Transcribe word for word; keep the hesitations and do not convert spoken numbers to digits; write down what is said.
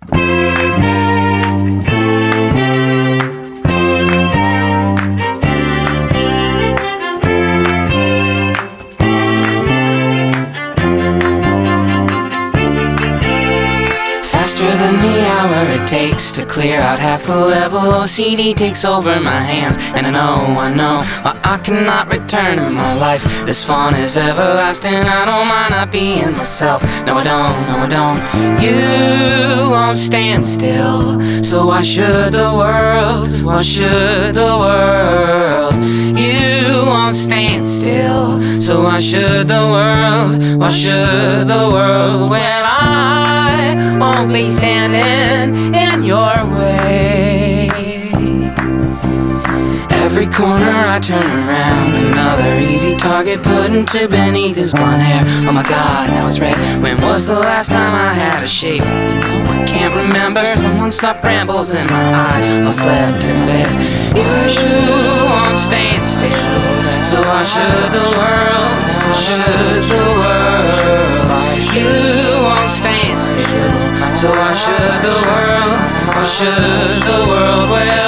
Faster than the hour it takes to clear out half the level, O C D takes over my hands. And I know, I know, why I cannot return in my life. This fun is everlasting, I don't mind not being myself. No I don't, no I don't. You won't stand still, so why should the world, why should the world? You won't stand still, so why should the world, why should the world? When I won't be standing in your way. Every corner I turn around, another easy target put into beneath his blonde hair. Oh my God, now it's red. When was the last time I had a shape? No, I can't remember. Someone stuffed brambles in my eyes or slept in bed. You won't stand still, so why should the world, why should the world? You won't stand still, so why should the world, why should the world? Well,